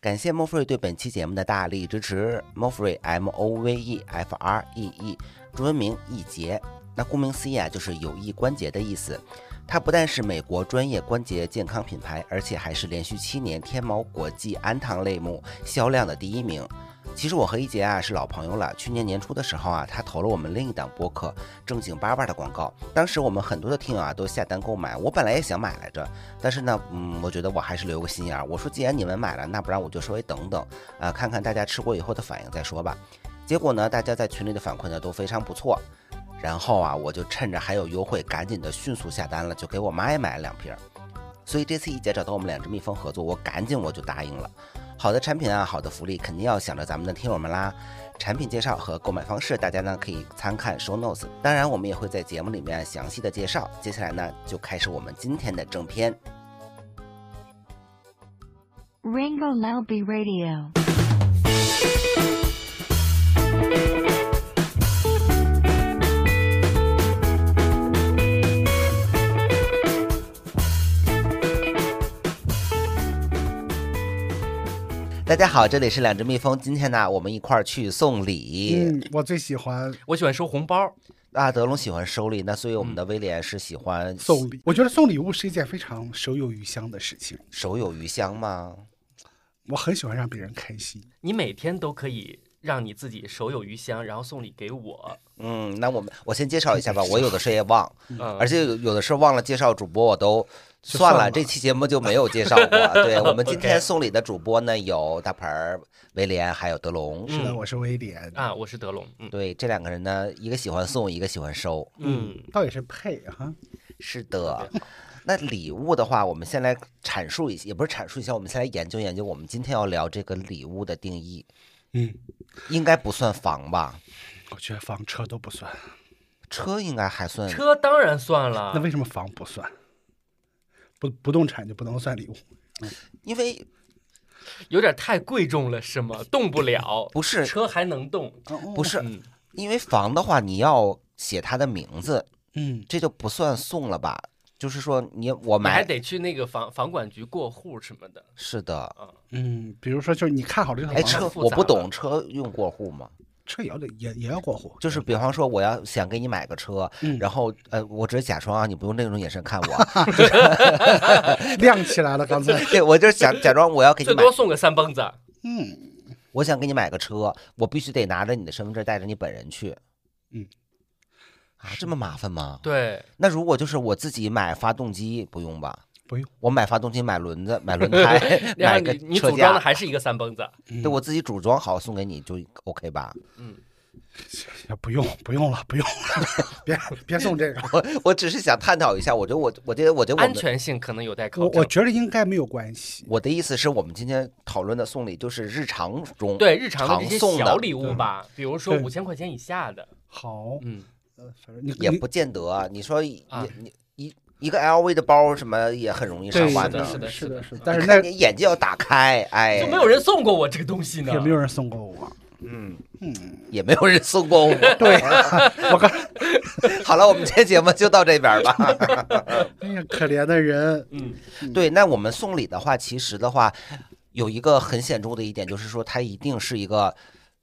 感谢 Mofree 对本期节目的大力支持。Mofree MOVEFREE 中文名易捷，那顾名思义啊，就是有益关节的意思。它不但是美国专业关节健康品牌，而且还是连续7年天猫国际安糖类目销量的第1名。其实我和一杰啊是老朋友了，去年年初的时候啊，他投了我们另一档播客正经八百的广告，当时我们很多的听友啊都下单购买，我本来也想买来着，但是呢，我觉得我还是留个心眼儿，我说既然你们买了，那不然我就稍微等等啊，看看大家吃过以后的反应再说吧。结果呢，大家在群里的反馈呢都非常不错，然后啊，我就趁着还有优惠，赶紧的迅速下单了，就给我妈也买了2瓶。所以这次一姐找到我们2只蜜蜂合作，我赶紧就答应了。好的产品啊，好的福利肯定要想着咱们的听友们啦。产品介绍和购买方式，大家呢可以参看 show notes， 当然我们也会在节目里面详细的介绍。接下来呢，就开始我们今天的正片。 Ringo Lalby Radio。 大家好，这里是2只蜜蜂，今天呢我们一块儿去送礼。 我最喜欢， 我喜欢收红包啊，德龙喜欢收礼，那所以我们的威廉是喜欢送礼。我觉得送礼物是一件非常手有余香的事情。 手有余香吗？ 我很喜欢让别人开心。 你每天都可以让你自己手有余香，然后送礼给我。 那我先介绍一下吧，我有的时候也忘，而且有的时候忘了介绍主播，我都算了，这期节目就没有介绍过。对，我们今天送礼的主播呢有大盆、威廉还有德龙。 是的，我是威廉啊，我是德龙。 对，这2个人呢，一个喜欢送，一个喜欢收。 倒也是配哈。 是的。那礼物的话，我们先来阐述一下，也不是阐述一下，我们先来研究研究我们今天要聊这个礼物的定义。应该不算房吧？ 我觉得房车都不算。 车应该还算。 车当然算了。 那为什么房不算？不动产就不能算礼物？ 因为有点太贵重了，是吗？动不了。 不是， 车还能动。 不是，因为房的话，你要写他的名字，这就不算送了吧？就是说你还得去那个房管局过户什么的。 是的， 比如说就是你看好这套房， 车我不懂，车用过户吗？ 车也要过户， 就是比方说我要想给你买个车，然后我只是假装啊，你不用那种眼神看我， 亮起来了刚才。 对，我就是假装我要给你买， 最多送个3蹦子。 我想给你买个车，我必须得拿着你的身份证，带着你本人去。这么麻烦吗？ 对。 那如果就是我自己买发动机，不用吧？ 不用， 我买发动机、买轮子、买轮胎，买个车架， 你组装的还是一个3蹦子。 对，我自己组装好送给你就 OK 吧？ 不用了，别送这个。 我只是想探讨一下，我觉得安全性可能有待考证。 我觉得应该没有关系。 我的意思是我们今天讨论的送礼就是日常中日常的这些小礼物吧，比如说5000块钱以下的。 好， 反正也不见得。你说一个 LV 的包什么也很容易上万的， 是的。 但是你眼睛要打开， 就没有人送过我这个东西呢， 也没有人送过我。 也没有人送过我。 对， 好了，我们今天节目就到这边吧。 哎呀，可怜的人。 对，那我们送礼的话，其实的话有一个很显著的一点，就是说它一定是一个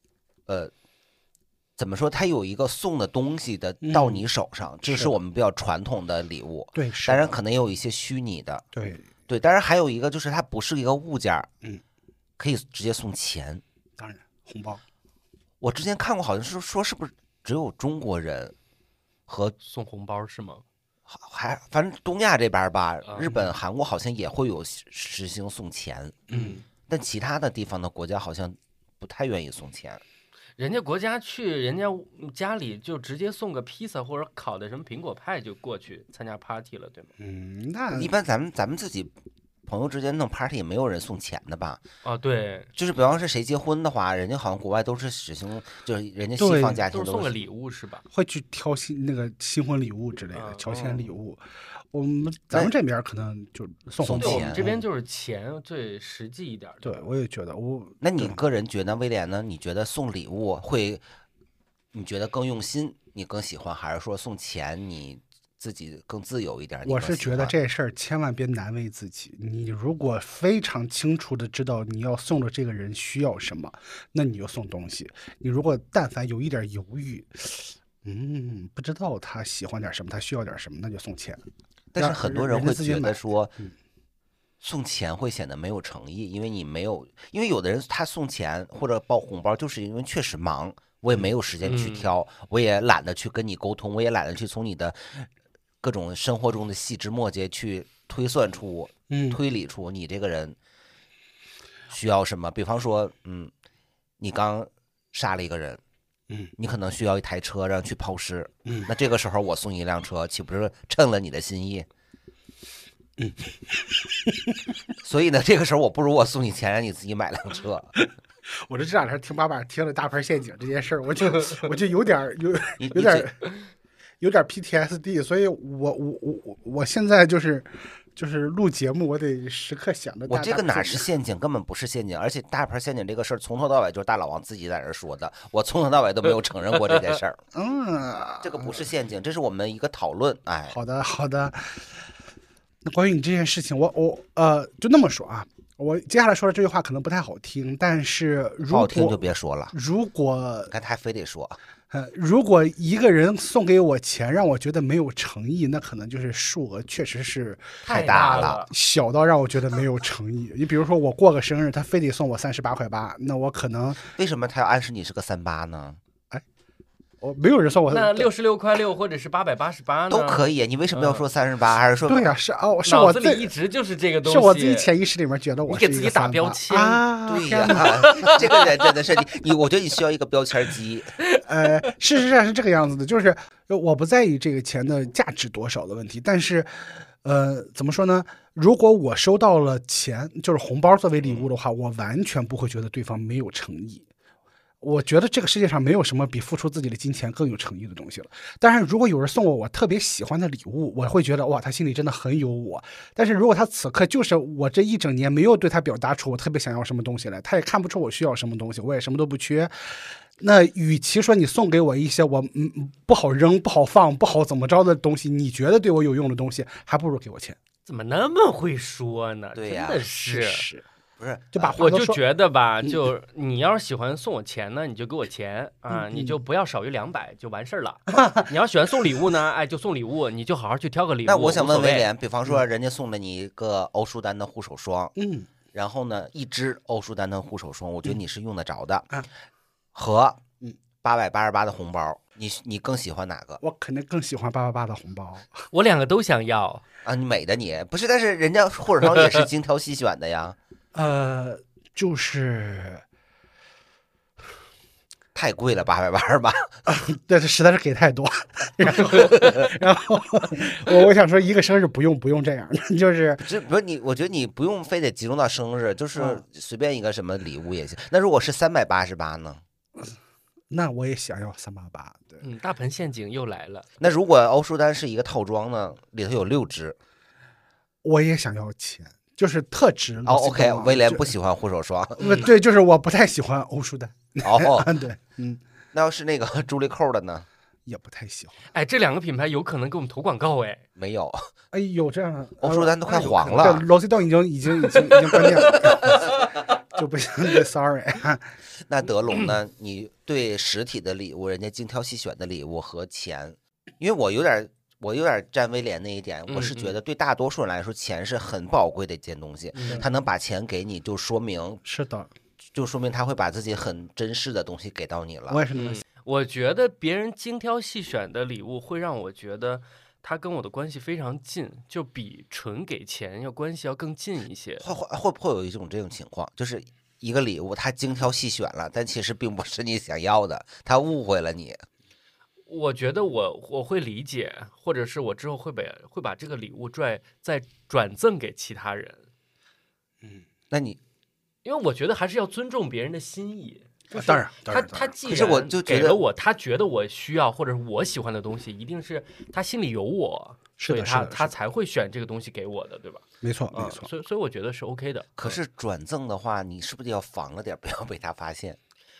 怎么说？它有一个送的东西的到你手上，这是我们比较传统的礼物。 对， 当然可能也有一些虚拟的。 对， 当然还有一个就是它不是一个物件，可以直接送钱。 当然，红包。 我之前看过，好像是说是不是只有中国人和送红包是吗？ 反正东亚这边吧，日本、韩国好像也会有实行送钱。但其他的地方的国家好像不太愿意送钱。 人家国家去人家家里就直接送个披萨或者烤的什么苹果派就过去参加 party 了，对吗？ 那一般咱们自己朋友之间弄 party 也没有人送钱的吧？ 对， 就是比方是谁结婚的话，人家好像国外都是实行，就是人家西方家庭都是送个礼物是吧？ 会去挑那个新婚礼物之类的，乔迁礼物。咱们这边可能就送钱，我们这边就是钱最实际一点。 对，我也觉得。 那你个人觉得威廉呢？你觉得送礼物你觉得更用心，你更喜欢，还是说送钱你自己更自由一点。 我是觉得这事儿千万别难为自己。你如果非常清楚的知道你要送的这个人需要什么，那你就送东西。你如果但凡有一点犹豫，不知道他喜欢点什么，他需要点什么，那就送钱。 但是很多人会觉得说， 嗯送钱会显得没有诚意，因为你没有，因为有的人他送钱或者包红包，就是因为确实忙，我也没有时间去挑，我也懒得去跟你沟通，我也懒得去从你的各种生活中的细枝末节去推算出、推理出你这个人需要什么。比方说，你刚杀了一个人，你可能需要一台车让去抛尸，那这个时候我送你一辆车，岂不是趁了你的心意？所以呢，这个时候我不如我送你钱，让你自己买辆车。 我这两天听爸爸听了大盆陷阱这件事儿，我就有点PTSD， 所以我现在就是录节目，我得时刻想着我这个哪是陷阱，根本不是陷阱，而且大盆陷阱这个事儿从头到尾就是大老王自己在这说的，我从头到尾都没有承认过这件事儿。这个不是陷阱，这是我们一个讨论。哎， 好的。那关于你这件事情，我就那么说啊，我接下来说的这句话可能不太好听，但是如果不好听就别说了。 如果看他还非得说， 如果一个人送给我钱让我觉得没有诚意，那可能就是数额确实是太大了， 小到让我觉得没有诚意。你比如说我过个生日，他非得送我38.8块，那我可能为什么他要暗示你是个38呢？ 我没有人送我， 那66.6或者是888呢？ 都可以。你为什么要说38？还是说对呀？是我脑子里一直就是这个东西， 是我自己潜意识里面觉得我你给自己打标签啊！ 对呀，这个人真的是你，我觉得你需要一个标签机。 事实上是这个样子的，就是我不在意这个钱的价值多少的问题，但是怎么说呢？如果我收到了钱，就是红包作为礼物的话，我完全不会觉得对方没有诚意。我觉得这个世界上没有什么比付出自己的金钱更有诚意的东西了。但是如果有人送我特别喜欢的礼物，我会觉得哇，他心里真的很有我。但是如果他此刻就是我这一整年没有对他表达出我特别想要什么东西来，他也看不出我需要什么东西，我也什么都不缺，那与其说你送给我一些我不好扔、不好放、不好怎么着的东西，你觉得对我有用的东西，还不如给我钱。 怎么那么会说呢？ 对呀， 真的是。 不是， 就把我就觉得吧，就你要是喜欢送我钱呢，你就给我钱啊，你就不要少于200就完事儿了。你要喜欢送礼物呢，哎，就送礼物，你就好好去挑个礼物。 那我想问威廉，比方说人家送了你一个欧舒丹的护手霜，然后呢，一支欧舒丹的护手霜，我觉得你是用得着的，和888的红包，你更喜欢哪个？ 我肯定更喜欢888的红包。 我两个都想要啊，你美的你不是，但是人家护手霜也是精挑细选的呀。 就是太贵了，888， 对，这实在是给太多。然后我想说，一个生日不用这样，就是不是你，我觉得你不用非得集中到生日，就是随便一个什么礼物也行。那如果是388呢？ 那我也想要388。对， 大盆陷阱又来了。 那如果欧舒丹是一个套装呢，里头有6支， 我也想要钱。就是特指 OK， 威廉不喜欢护手霜。 对，就是我不太喜欢欧舒丹。对， 那要是那个朱莉扣的呢？ 也不太喜欢。 哎，这两个品牌有可能给我们投广告哎。 没有。 哎，有这样的。 欧舒丹都快黄了。 对，罗西顿已经关店了，就不行。对 ，sorry。 那德龙呢？你对实体的礼物，人家精挑细选的礼物和钱，因为我有点站威廉那一点，我是觉得对大多数人来说，钱是很宝贵的一件东西。他能把钱给你，就说明是的， 就说明他会把自己很珍视的东西给到你了。 我也是那么想。 我觉得别人精挑细选的礼物会让我觉得他跟我的关系非常近，就比纯给钱关系要更近一些。 会不会有这种情况，就是一个礼物他精挑细选了，但其实并不是你想要的，他误会了你。 我觉得我会理解，或者是我之后会把这个礼物再转赠给其他人。 那你， 因为我觉得还是要尊重别人的心意。 当然， 他既然我就给了我，他觉得我需要或者是我喜欢的东西，一定是他心里有我，所以他才会选这个东西给我的，对吧？ 没错。 所以我觉得是 OK 的。 可是转赠的话，你是不是要防了点，不要被他发现？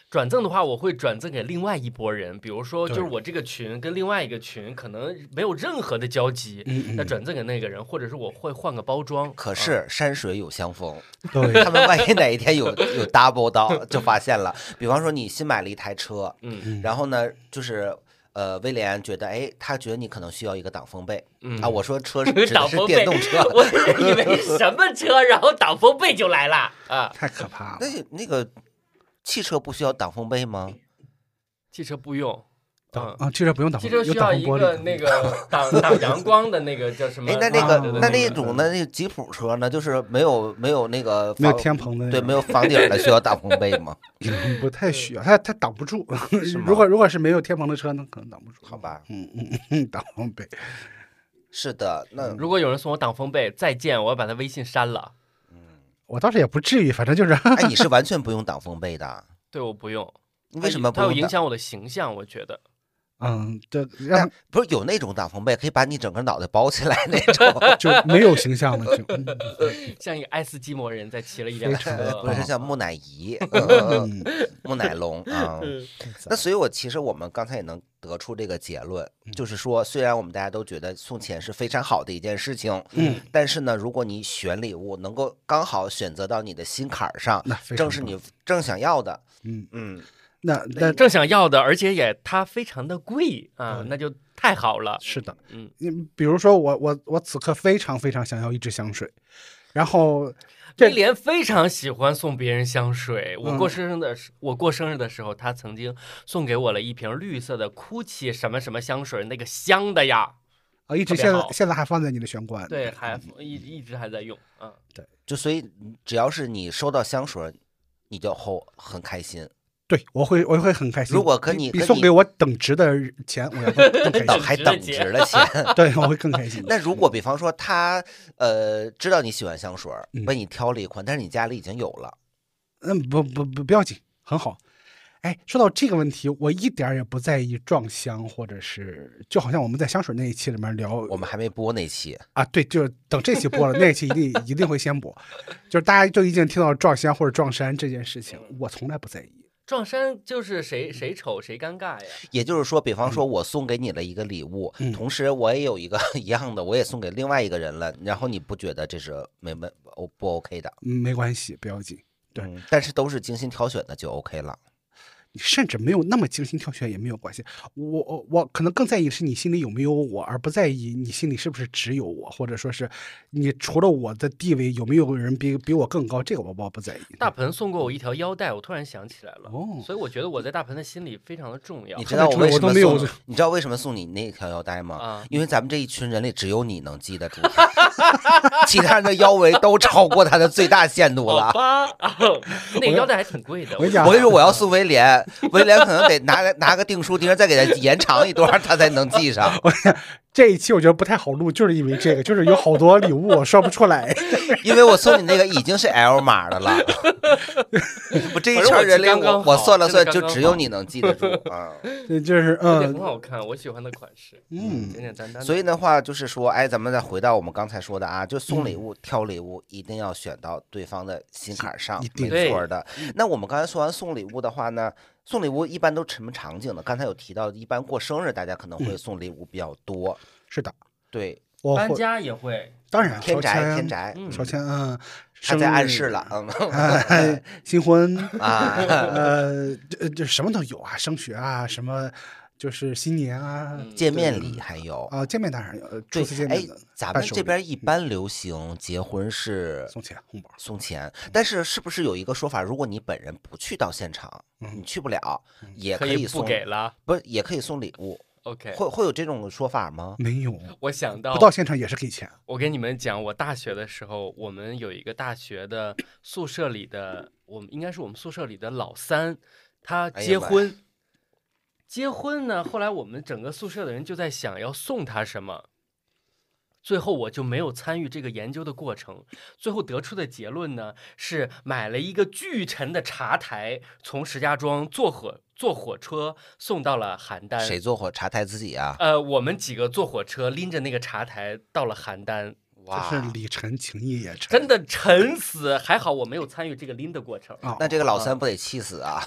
转赠的话，我会转赠给另外一拨人，比如说，就是对我这个群跟另外一个群可能没有任何的交集，那转赠给那个人，或者是我会换个包装。 可是山水有相逢， 对他们万一哪一天有 double 到，就发现了。比方说你新买了一台车，然后呢，就是威廉觉得，哎，他觉得你可能需要一个挡风被，我说车指的是电动车， 我以为什么车，然后挡风被就来了啊！ 太可怕了。 那个汽车不需要挡风被吗？ 汽车不用。 汽车不用挡风， 汽车需要一个那个挡阳光的那个叫什么？ 哎，那种的那个吉普车呢，就是没有那个没有天棚的， 对，没有房顶的需要挡风被吗？ 不太需要，它挡不住。如果是没有天棚的车，那可能挡不住。 好吧， 挡风被。 是的，那如果有人送我挡风被，再见，我要把他微信删了。 我倒是也不至于，反正就是。 哎，你是完全不用挡风被的？ 对，我不用。 你为什么不用？ 它有影响我的形象，我觉得。 对， 不是有那种挡风被可以把你整个脑袋包起来那种， 就没有形象了，就像一个爱斯基摩人在骑了一辆车， 不是像木乃伊、木乃龙啊。那所以，其实我们刚才也能得出这个结论，就是说，虽然我们大家都觉得送钱是非常好的一件事情，但是呢，如果你选礼物能够刚好选择到你的心坎上，正是你正想要的， 那正想要的，而且它非常的贵啊，那就太好了。 是的，比如说我此刻非常非常想要一支香水，然后威廉非常喜欢送别人香水。我过生日的时候，他曾经送给我了一瓶绿色的 GUCCI 什么什么香水，那个香的呀， 一直现在还放在你的玄关， 对，还一直还在用啊。 对， 就所以只要是你收到香水，你就很开心。 对，我会很开心。 如果比送给我等值的钱，我要更开心。 还等值的钱， 对，我会更开心。 那如果比方说他知道你喜欢香水，为你挑了一款，但是你家里已经有了， 不要紧，很好。哎，说到这个问题，我一点也不在意撞香，或者是就好像我们在香水那一期里面聊， 我们还没播那期啊，对，就是等这期播了，那期一定会先播。就是大家就已经听到撞香或者撞衫这件事情，我从来不在意。 撞衫就是谁丑谁尴尬呀。 也就是说，比方说我送给你了一个礼物，同时我也有一个一样的，我也送给另外一个人了，然后你不觉得这是不 OK 的？ 没关系，不要紧。对， 但是都是精心挑选的就 OK 了。 你甚至没有那么精心挑选也没有关系，我可能更在意的是你心里有没有我，而不在意你心里是不是只有我，或者说是你除了我的地位有没有人比我更高，这个我不在意。 大鹏送过我一条腰带，我突然想起来了，所以我觉得我在大鹏的心里非常的重要。 你知道我为什么送？你知道为什么送你那条腰带吗？因为咱们这一群人里只有你能记得住，其他人的腰围都超过他的最大限度了。 那个腰带还挺贵的。 我跟你说，我要送威廉可能得拿个订书钉，再给他延长一段，他才能记上。 这一期我觉得不太好录，就是因为这个，就是有好多礼物我说不出来， 因为我送你那个已经是 L 码的了。我这一圈人里，我算了算，就只有你能记得住啊。 就是很好看，我喜欢的款式，简简单单。 所以的话，就是说，哎，咱们再回到我们刚才说的啊，就送礼物、挑礼物，一定要选到对方的心坎上，没错的。那我们刚才说完送礼物的话呢？送礼物一般都什么场景呢？刚才有提到，一般过生日大家可能会送礼物比较多。 是的， 对， 搬家也会， 当然天宅， 烧钱， 他在暗示了， 新婚啊， 这什么都有啊，升学啊，什么就是新年啊， 见面礼还有啊，见面当然有，初次见面的。 咱们这边一般流行结婚是送钱红包， 送钱，但是不是有一个说法，如果你本人不去到现场，你去不了，也可以送， 不给了， 不是也可以送礼物。 OK， 会有这种说法吗？ 没有， 我想到不到现场也是给钱。 我跟你们讲，我大学的时候，我们有一个大学的宿舍里的，应该是我们宿舍里的老三，他结婚。结婚呢，后来我们整个宿舍的人就在想要送他什么，最后我就没有参与这个研究的过程。最后得出的结论呢是买了一个巨沉的茶台，从石家庄坐火车送到了邯郸。 谁坐茶台自己啊？ 我们几个坐火车拎着那个茶台到了邯郸。 哇，这是礼沉情意也沉， 真的沉死。还好我没有参与这个拎的过程。 那这个老三不得气死啊？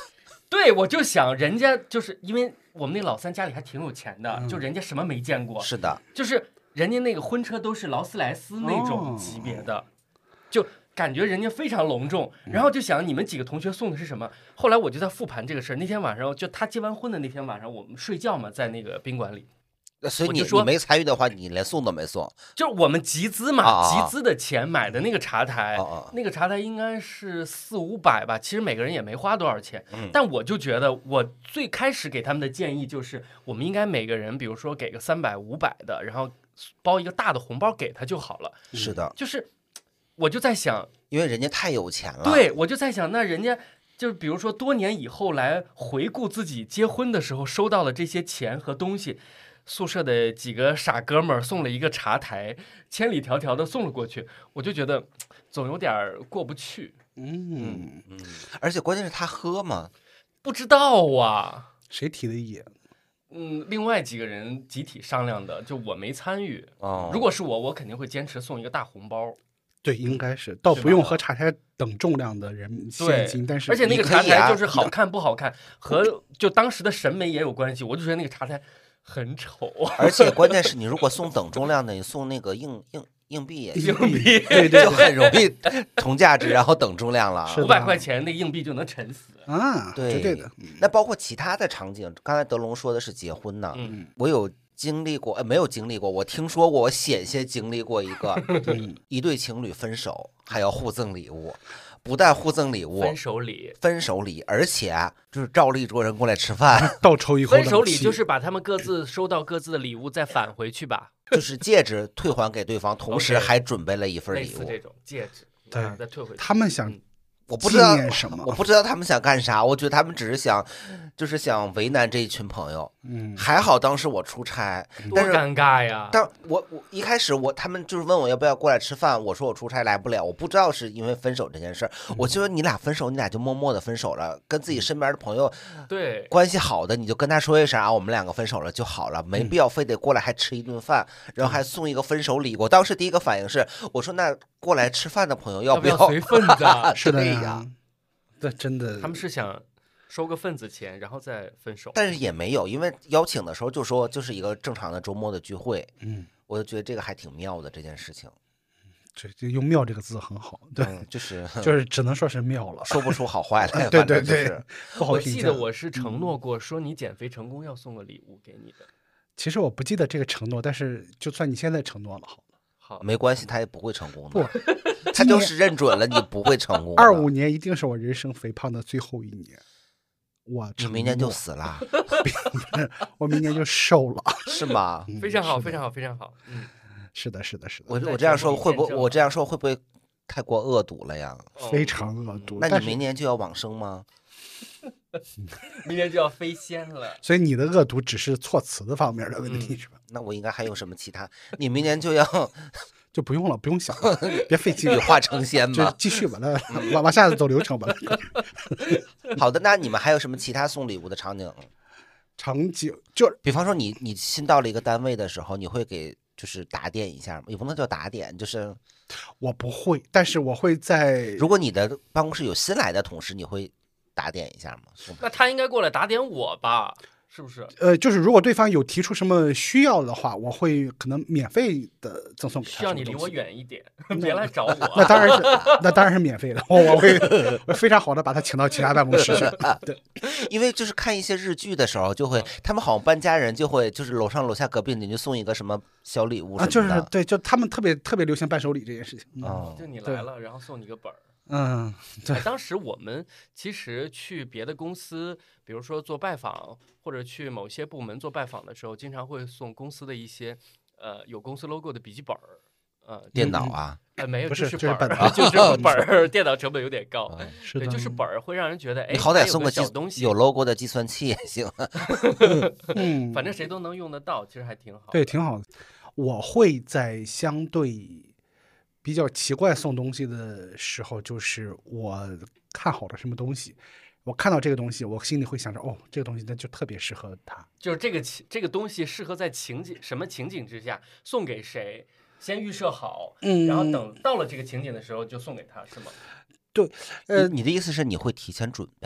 对，我就想人家就是因为我们那老三家里还挺有钱的，就人家什么没见过， 是的， 就是人家那个婚车都是劳斯莱斯那种级别的，就感觉人家非常隆重。然后就想你们几个同学送的是什么？后来我就在复盘这个事儿。那天晚上就他结完婚的那天晚上，我们睡觉嘛，在那个宾馆里。 所以你我就说没参与的话，你连送都没送。 就是我们集资嘛，集资的钱买的那个茶台，那个茶台应该是400-500吧，其实每个人也没花多少钱。但我就觉得，我最开始给他们的建议就是，我们应该每个人，比如说给个300-500的，然后包一个大的红包给他就好了。 是的， 就是我就在想， 因为人家太有钱了。 对，我就在想，那人家就是比如说多年以后来回顾自己结婚的时候收到了这些钱和东西。宿舍的几个傻哥们儿送了一个茶台，千里迢迢的送了过去，我就觉得总有点过不去。 而且关键是他喝吗？ 不知道啊， 谁提的议？ 另外几个人集体商量的，就我没参与。如果是我肯定会坚持送一个大红包。 对，应该是，倒不用和茶台等重量的人现金，但是而且那个茶台就是好看不好看，和就当时的审美也有关系。我就觉得那个茶台很丑， 而且关键是你如果送等重量的，你送那个硬币也行， 对， 就很容易同价值，然后等重量了。 500块钱那硬币就能沉死啊！ 对， 对的。 那包括其他的场景，刚才德龙说的是结婚呢，我有经历过，没有经历过，我听说过，我险些经历过一个一对情侣分手还要互赠礼物。不但互赠礼物，分手礼，而且就是照例一桌人过来吃饭， 倒抽一口冷气。 分手礼就是把他们各自收到各自的礼物再返回去吧， 就是戒指退还给对方，同时还准备了一份礼物， 类似这种戒指， 对， 再退回去。 他们想。 我不知道什么， 我不知道他们想干啥。我觉得他们只是想，就是想为难这一群朋友。还好当时我出差，但是多尴尬呀！ 但我一开始他们就是问我要不要过来吃饭，我说我出差来不了。我不知道是因为分手这件事儿，我就说你俩分手，你俩就默默的分手了，跟自己身边的朋友对关系好的，你就跟他说一声啊，我们两个分手了就好了，没必要非得过来还吃一顿饭，然后还送一个分手礼。我当时第一个反应是，我说那过来吃饭的朋友要不要随份子？ 是的呀。 对，真的， 他们是想收个份子钱，然后再分手。 但是也没有，因为邀请的时候就说就是一个正常的周末的聚会。我就觉得这个还挺妙的这件事情。 这用妙这个字很好，对， 就是只能说是妙了， 说不出好坏来。 对对对，不好我评价。 记得我是承诺过，说你减肥成功要送个礼物给你的。 其实我不记得这个承诺，但是就算你现在承诺了， 好，没关系，他也不会成功的。 不， 他就是认准了你不会成功。 25年一定是我人生肥胖的最后一年。 你明年就死了？ 我明年就瘦了， 是吗？ 非常好，非常好，非常好。 是的，是的，是的。 我这样说会不会？我这样说会不会太过恶毒了呀？ 非常恶毒。 那你明年就要往生吗？ 明年就要飞仙了。 所以你的恶毒只是措辞的方面的问题，是吧？ 那我应该还有什么其他？你明年就要就不用了，不用想了，别费劲， 羽化成仙吧， 就继续吧，那往下走流程吧。 好的，那你们还有什么其他送礼物的场景？ 就比方说你新到了一个单位的时候，你会给就是打点一下吗？也不能叫打点，就是我不会，但是我会在。 如果你的办公室有新来的同事，你会打点一下吗？ 那他应该过来打点我吧？是不是？ 就是如果对方有提出什么需要的话，我会可能免费的赠送给他。 需要你离我远一点，别来找我。 那当然是免费的，我会非常好的把他请到其他办公室去。对， 因为就是看一些日剧的时候，就会他们好像搬家人就会就是楼上楼下隔壁邻居送一个什么小礼物什么的。 就是对，就他们特别流行伴手礼这件事情。 就你来了，然后送你个本儿。 对。 当时我们其实去别的公司，比如说做拜访，或者去某些部门做拜访的时候，经常会送公司的一些有公司 logo 的笔记本儿， 电脑啊， 没有， 不是本儿， 就是本儿，电脑成本有点高，对，就是本儿会让人觉得， 你好歹送个小东西， 有 logo 的计算器也行， 反正谁都能用得到，其实还挺好， 对，挺好的。我会在相对比较奇怪送东西的时候，就是我看好了什么东西，我看到这个东西，我心里会想着，哦，这个东西那就特别适合他。 就是这个东西适合在什么情景之下送给谁，先预设好，然后等到了这个情景的时候就送给他，是吗？ 对， 你的意思是你会提前准备？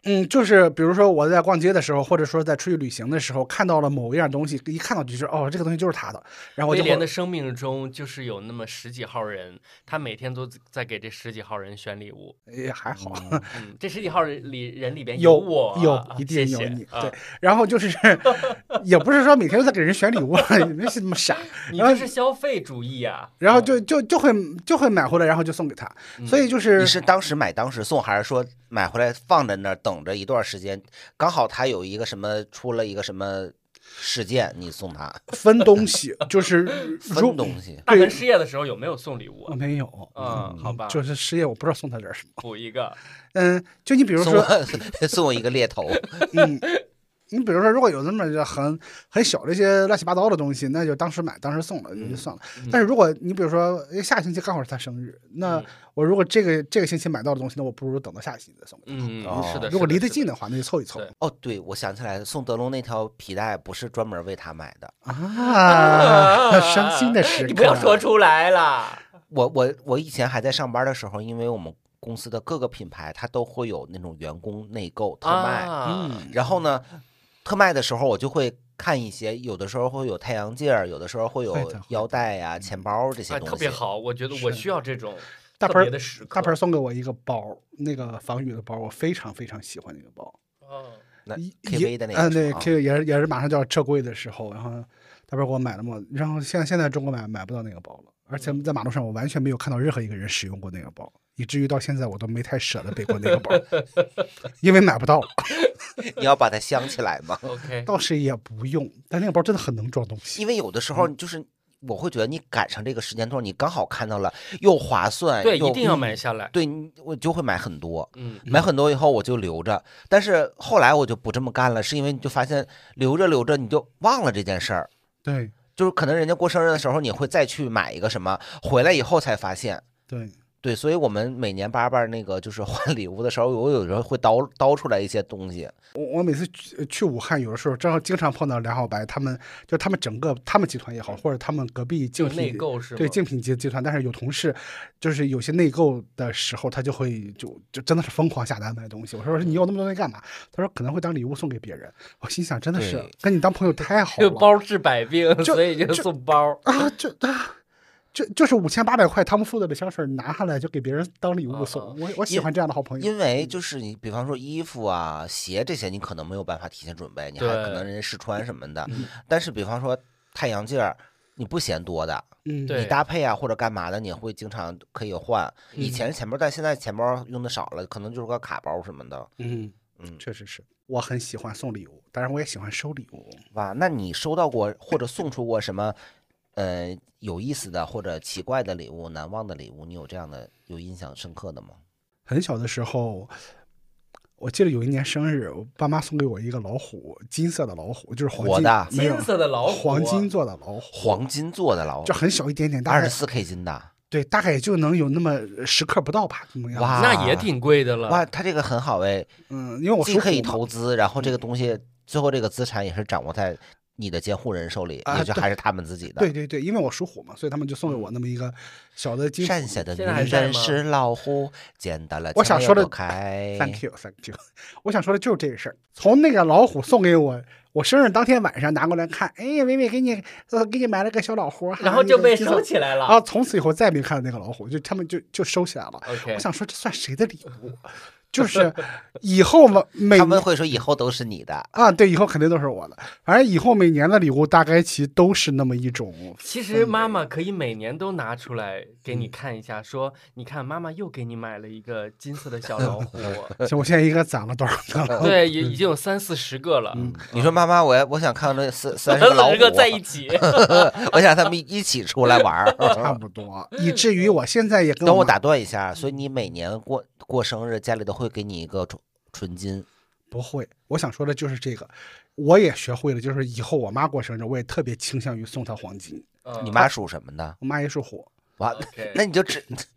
就是比如说我在逛街的时候，或者说在出去旅行的时候，看到了某一样东西，一看到就知道哦，这个东西就是他的，然后我就威廉的生命中就是有那么十几号人，他每天都在给这十几号人选礼物。 也还好， 这十几号人里边有我， 一定有谢谢你，对，然后就是也不是说每天都在给人选礼物，没那么傻， 你这是消费主义啊。 然后就会买回来，然后就送给他，所以就是你是当时买当时送，还是说买回来放在那儿等着一段时间，刚好他有一个什么出了一个什么事件，你送他分东西，就是分东西。 大门失业的时候有没有送礼物啊？ 没有， 好吧， 就是失业，我不知道送他点什么。 补一个。 就你比如送说， 我送我一个猎头， 你比如说，如果有那么很小的一些乱七八糟的东西，那就当时买当时送了就算了。但是如果你比如说下星期刚好是他生日，那我如果这个星期买到的东西，那我不如等到下个星期再送给他。 是的。 如果离得近的话，那就凑一凑。 哦，对，我想起来了，送德龙那条皮带不是专门为他买的啊，伤心的时刻。 你不要说出来了。 我以前还在上班的时候，因为我们公司的各个品牌它都会有那种员工内购特卖，然后呢，特卖的时候我就会看一些，有的时候会有太阳镜，有的时候会有腰带呀、钱包这些东西， 特别好。我觉得我需要这种特别的时刻。 大盆送给我一个包，那个防雨的包，我非常非常喜欢那个包。 那 KV 的那个， 对 ，K 也是马上就要撤柜的时候，然后大盆给我买了嘛，然后现在中国买不到那个包了，而且在马路上我完全没有看到任何一个人使用过那个包。以至于到现在我都没太舍得背过那个包，因为买不到了。 你要把它镶起来吗 ？OK， 倒是也不用，但那个包真的很能装东西。 因为有的时候就是我会觉得你赶上这个时间段，你刚好看到了，又划算， 对，一定要买下来。 对，我就会买很多，买很多以后我就留着。但是后来我就不这么干了，是因为你就发现留着留着你就忘了这件事儿。 对， 就是可能人家过生日的时候，你会再去买一个什么，回来以后才发现。对，所以我们每年88那个就是换礼物的时候，我有时候会叨出来一些东西。 我每次去武汉，有的时候正好经常碰到梁浩白他们整个他们集团也好，或者他们隔壁竞品内购是吗？ 对，竞品集团，但是有同事就是有些内购的时候，他就会就真的是疯狂下单买东西。我说你有那么多东西干嘛？他说可能会当礼物送给别人。我心想真的是跟你当朋友太好了， 就包治百病，所以就送包啊，就是5800块他们负责的香水拿下来就给别人当礼物送，我喜欢这样的好朋友。 因为就是你比方说衣服啊、鞋这些，你可能没有办法提前准备，你还可能人家试穿什么的。但是比方说太阳镜，你不嫌多的，你搭配啊或者干嘛的，你会经常可以换。以前钱包，但现在钱包用的少了，可能就是个卡包什么的。 确实是，我很喜欢送礼物，当然我也喜欢收礼物。 哇，那你收到过或者送出过什么？有意思的或者奇怪的礼物、难忘的礼物，你有这样的有印象深刻的吗？ 很小的时候，我记得有一年生日，我爸妈送给我一个老虎，金色的老虎，就是黄金活的， 金色的老虎， 黄金做的老虎， 黄金做的老虎， 就很小一点点，大概 24K 金的， 对，大概也就能有那么10克不到吧，怎么样？ 哇， 那也挺贵的了。 哇，它这个很好哎， 因为我既可以投资，然后这个东西最后这个资产也是掌握在你的监护人手里，也就还是他们自己的。 对，因为我属虎嘛，所以他们就送给我那么一个小的金。 剩下的女人是老虎，见到了我想说的开。 Thank you。我想说的就是这个事儿。从那个老虎送给我，我生日当天晚上拿过来看，哎呀，伟伟给你买了个小老虎， 然后就被收起来了。 然后从此以后再没看到那个老虎，就他们就收起来了。我想说这算谁的礼物？就是以后他们会说以后都是你的啊，对，以后肯定都是我的。反正以后每年的礼物大概其都是那么一种。 其实妈妈可以每年都拿出来给你看一下，说你看妈妈又给你买了一个金色的小老虎。 我现在应该攒了多少个了？ 对，已经有30-40个了。 你说妈妈，我想看那30个老虎在一起， 我想他们一起出来玩， 差不多。以至于我现在也跟等我打断一下，所以你每年过生日，家里都会给你一个纯金？ 不会，我想说的就是这个，我也学会了，就是以后我妈过生日，我也特别倾向于送她黄金。 你妈属什么的？ 我妈也属虎。 哇，那你就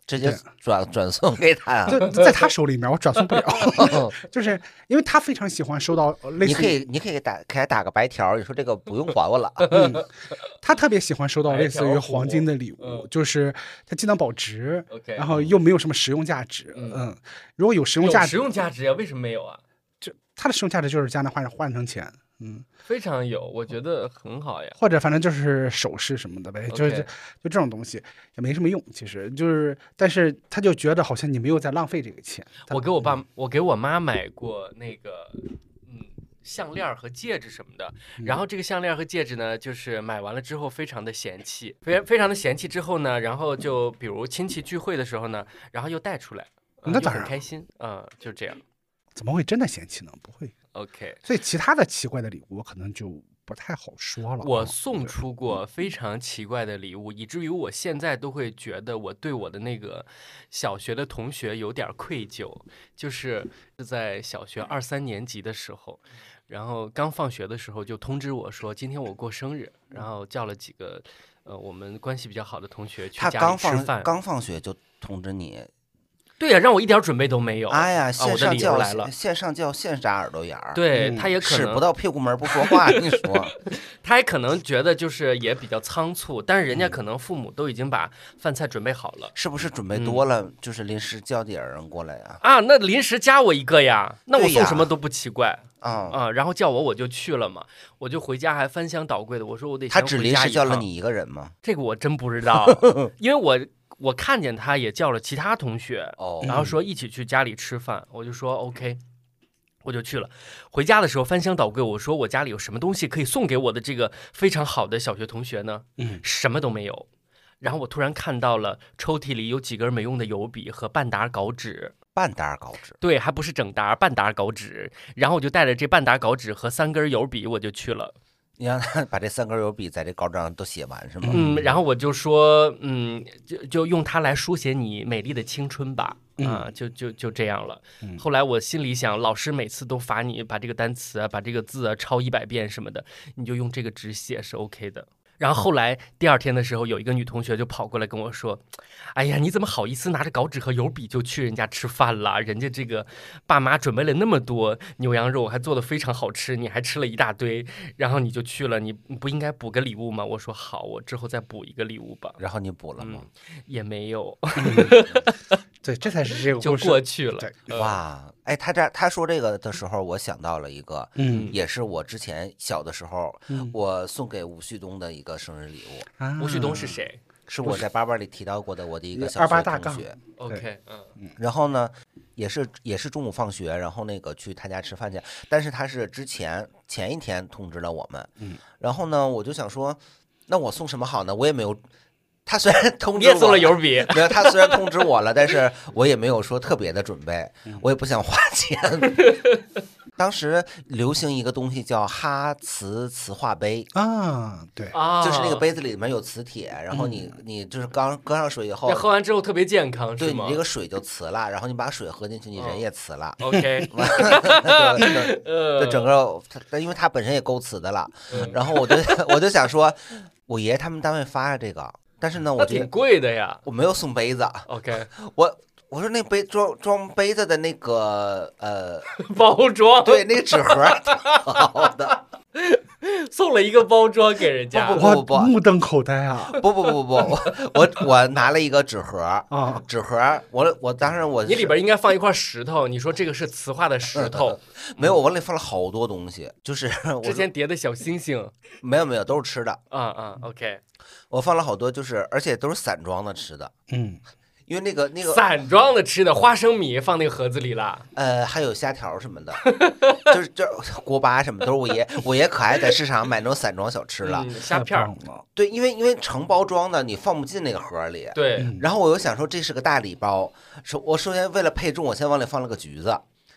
直接转送给他呀。 在他手里面，我转送不了，就是因为他非常喜欢收到类似于， 你可以给他打个白条，你说这个不用还我了。 他特别喜欢收到类似于黄金的礼物，就是它既能保值， OK 然后又没有什么实用价值。如果有实用价值， 实用价值呀，为什么没有啊？ 就它的实用价值就是将来换成钱。 非常有，我觉得很好呀。 或者反正就是首饰什么的呗，就这种东西也没什么用，其实就是，但是他就觉得好像你没有在浪费这个钱。 我给我妈买过那个项链和戒指什么的，然后这个项链和戒指呢，就是买完了之后非常的嫌弃，非常的嫌弃之后呢，然后就比如亲戚聚会的时候呢，然后又带出来， 那当然很开心，就这样。 怎么会真的嫌弃呢？不会。 OK， 所以其他的奇怪的礼物我可能就不太好说了。 我送出过非常奇怪的礼物，以至于我现在都会觉得我对我的那个小学的同学有点愧疚。就是在小学2、3年级的时候，然后刚放学的时候就通知我说今天我过生日，然后叫了几个我们关系比较好的同学去家里吃饭。 刚放学就通知你？ 对呀，让我一点准备都没有。 哎呀，线上叫来了， 线上叫线扎耳朵眼儿。 对，他也可能使不到屁股门不说话。你说， 他也可能觉得就是也比较仓促，但是人家可能父母都已经把饭菜准备好了。 是不是准备多了，就是临时叫点人过来呀？ 那临时加我一个呀，那我送什么都不奇怪。然后叫我就去了嘛，我就回家还翻箱倒柜的，我说我得先回家一趟。 他只临时叫了你一个人吗？ 这个我真不知道，因为我看见他也叫了其他同学，然后说一起去家里吃饭，我就说 OK， 我就去了。回家的时候翻箱倒柜，我说我家里有什么东西可以送给我的这个非常好的小学同学呢？什么都没有。然后我突然看到了抽屉里有几根没用的油笔和半沓稿纸。 半沓稿纸？ 对，还不是整沓，半沓稿纸。然后我就带着这半沓稿纸和3根油笔，我就去了。 你让他把这3根油笔在这稿纸上都写完是吗？ 然后我就说，就用它来书写你美丽的青春吧。就这样了。后来我心里想，老师每次都罚你把这个单词把这个字抄100遍什么的，你就用这个纸写是 OK 的。然后后来第2天的时候，有一个女同学就跑过来跟我说，哎呀，你怎么好意思拿着稿纸和油笔就去人家吃饭了？人家这个爸妈准备了那么多牛羊肉，还做的非常好吃，你还吃了一大堆，然后你就去了，你不应该补个礼物吗？我说好，我之后再补一个礼物吧。 然后你补了吗？ 也没有。 对，这才是这个就过去了。 哇，哎，他说这个的时候，我想到了一个，也是我之前小的时候，我送给吴旭东的一个生日礼物。 吴旭东是谁？ 是我在88里提到过的我的一个小学同学。 OK， 然后呢，也是中午放学，然后那个去他家吃饭去，但是他是前一天通知了我们。然后呢，我就想说，那我送什么好呢？我也没有。他虽然通知我， 你也送了油笔， 没有，他虽然通知我了，但是我也没有说特别的准备，我也不想花钱。当时流行一个东西叫哈瓷画杯对， 就是那个杯子里面有磁铁，然后你就是刚搁上水以后， 喝完之后特别健康， 对，你这个水就瓷了，然后你把水喝进去，你人也瓷了。 OK， 就整个，因为它本身也够瓷的了，然后我就想说，我爷爷他们单位发这个。但是呢，我挺贵的呀， 我没有送杯子。 OK， 我说那杯装杯子的那个包装， 对，那个纸盒好的， 送了一个包装给人家。 不， 目瞪口呆啊！ 不，我拿了一个纸盒啊，纸盒，我当时你里边应该放一块石头，你说这个是磁化的石头， 没有，我往里放了好多东西，就是之前叠的小星星， 没有，都是吃的。 OK。 我放了好多，就是而且都是散装的吃的，因为那个散装的吃的花生米放那个盒子里了， 还有虾条什么的，就是锅巴什么都是我爷可爱在市场买那种散装小吃了， 虾片对，因为成包装的你放不进那个盒里， 对， 然后我又想说这是个大礼包，我首先为了配重，我先往里放了个橘子，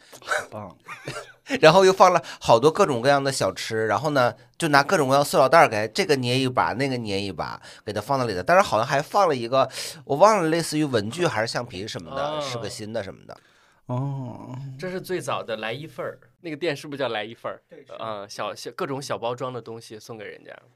然后又放了好多各种各样的小吃，然后呢，就拿各种各样塑料袋给这个捏一把，那个捏一把，给它放到里头。但是好像还放了一个，我忘了，类似于文具还是橡皮什么的，是个新的什么的。 这是最早的来一份儿，那个店是不是叫来一份儿？对，小各种小包装的东西送给人家。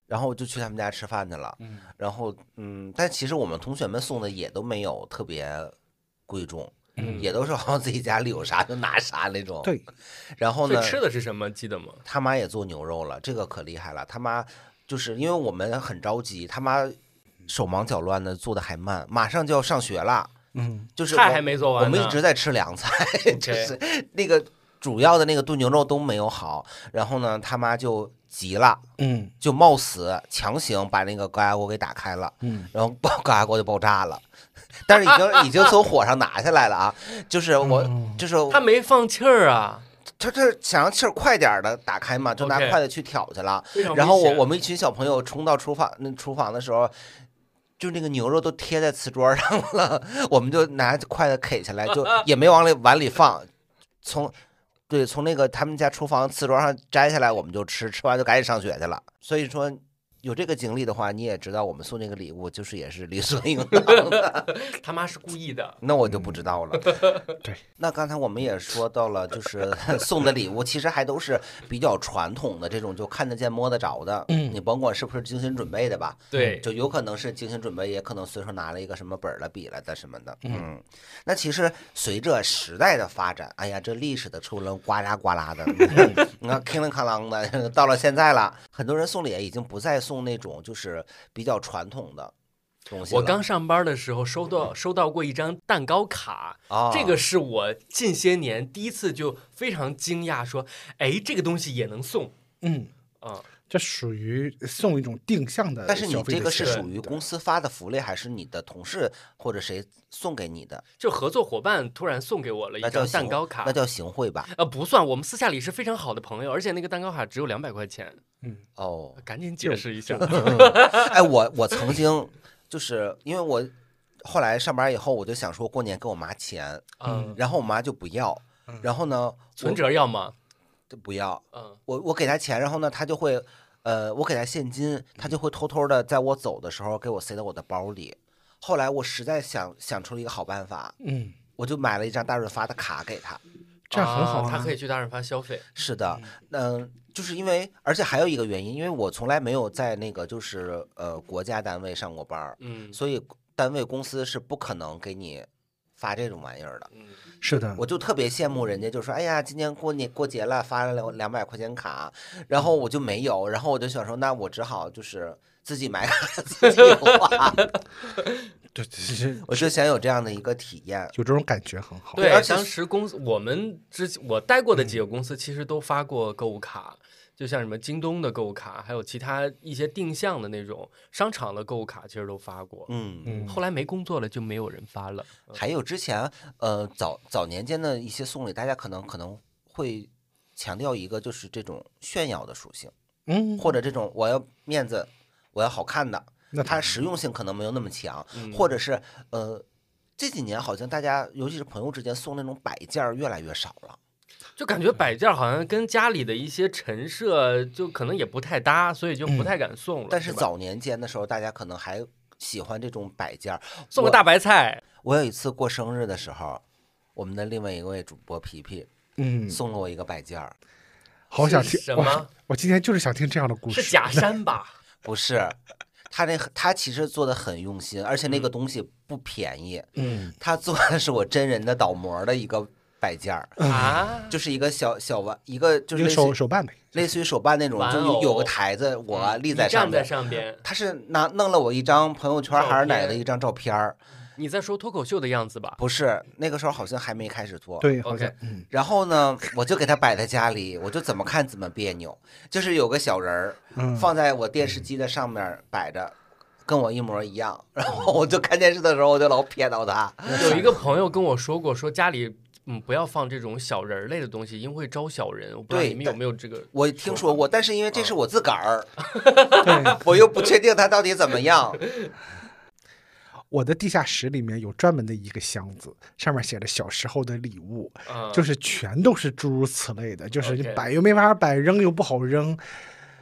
然后就去他们家吃饭去了。然后但其实我们同学们送的也都没有特别贵重，也都是好像自己家里有啥就拿啥那种。 对， 然后呢， 吃的是什么记得吗？ 他妈也做牛肉了，这个可厉害了。他妈就是因为我们很着急，他妈手忙脚乱的做的还慢，马上就要上学了。就是菜还没做完呢， 我们一直在吃凉菜，就是那个主要的那个炖牛肉都没有好。然后呢，他妈就急了，就冒死强行把那个高压锅给打开了，然后高压锅就爆炸了。但是已经从火上拿下来了啊，就是他没放气儿啊。 他想让气儿快点的打开嘛，就拿筷子去挑去了。然后我们一群小朋友冲到厨房的时候，就那个牛肉都贴在瓷桌上了，我们就拿筷子 K 下来，就也没往碗里放，从那个他们家厨房瓷桌上摘下来，我们就吃完就赶紧上学去了。所以说有这个经历的话，你也知道我们送那个礼物就是也是理所应当的。 他妈是故意的， 那我就不知道了。 对， 那刚才我们也说到了，就是送的礼物其实还都是比较传统的这种，就看得见摸得着的。你甭管是不是精心准备的吧， 对， 就有可能是精心准备，也可能随手拿了一个什么本了、笔了的什么的。那其实随着时代的发展，哎呀，这历史的车轮呱啦呱啦的，你看叮铃哐啷的，到了现在了，很多人送礼已经不再送那种就是比较传统的东西了。 我刚上班的时候收到过一张蛋糕卡，这个是我近些年第一次就非常惊讶，说，哎，这个东西也能送。 这属于送一种定向的消费的但是你这个是钱属于公司发的福利，还是你的同事或者谁送给你的？ 就合作伙伴突然送给我了一张蛋糕卡， 那叫行贿吧？ 不算，我们私下里是非常好的朋友，而且那个蛋糕卡只有200块钱。赶紧解释一下。 哎，我曾经就是因为我后来上班以后，我就想说过年给我妈钱，然后我妈就不要，然后呢， 存折要吗？ 不要，我给她钱，然后呢，她就会，我给她现金，她就会偷偷的在我走的时候给我塞到我的包里。后来我实在想出了一个好办法，我就买了一张大润发的卡给她， 这样很好啊， 她可以去大润发消费。 是的，就是因为，而且还有一个原因，因为我从来没有在那个就是国家单位上过班，所以单位公司是不可能给你发这种玩意儿的。 是的， 我就特别羡慕人家，就说哎呀，今年过节了，发了200块钱卡，然后我就没有，然后我就想说，那我只好就是自己买卡自己花。 对，其实我就想有这样的一个体验， 有这种感觉很好。 对，当时我待过的几个公司其实都发过购物卡。就像什么京东的购物卡，还有其他一些定向的那种商场的购物卡，其实都发过。后来没工作了，就没有人发了。 还有之前早年间的一些送礼，大家可能会强调一个就是这种炫耀的属性，或者这种我要面子，我要好看的，它实用性可能没有那么强，或者是这几年好像大家尤其是朋友之间送那种摆件越来越少了。 就感觉摆件好像跟家里的一些陈设就可能也不太搭，所以就不太敢送了。 但是早年间的时候，大家可能还喜欢这种摆件， 送个大白菜。 我有一次过生日的时候，我们的另外一位主播皮皮，送了我一个摆件， 好想听什么？ 我今天就是想听这样的故事。 是假山吧？ 不是，他其实做的很用心，而且那个东西不便宜。他做的是我真人的倒模的一个摆件啊， 就是一个小玩，一个就是手办呗， 类似于手办那种，就有个台子，我立在上面， 站在上边。 他是弄了我一张朋友圈还是哪的一张照片。 你在说脱口秀的样子吧？ 不是，那个时候好像还没开始做。 对，好像。 然后呢，我就给他摆在家里，我就怎么看怎么别扭。就是有个小人儿放在我电视机的上面摆着，跟我一模一样。然后我就看电视的时候，我就老瞥到他。 有一个朋友跟我说过，说家里不要放这种小人类的东西，因为会招小人。我不知道你们有没有这个？ 我听说过，但是因为这是我自个儿， 对， 我又不确定他到底怎么样。 我的地下室里面有专门的一个箱子，上面写着小时候的礼物，就是全都是诸如此类的，就是你摆又没法摆，扔又不好扔。